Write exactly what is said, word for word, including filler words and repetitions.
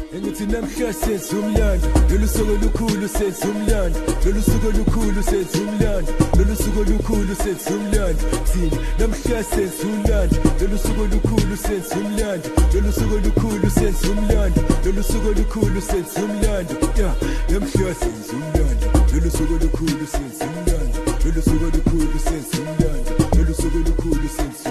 Engithi namhla senza umlando, lolu suku olukhulu senza umlando, lolu suku olukhulu senza umlando, lolu suku olukhulu senza umlando. Thina namhla senza umlando, lolu suku olukhulu senza umlando, lolu suku olukhulu senza umlando, lolu suku olukhulu senza umlando. Yeah, namhla senza umlando, lolu suku olukhulu senza umlando, lolu suku olukhulu senza umlando, lolu suku olukhulu senza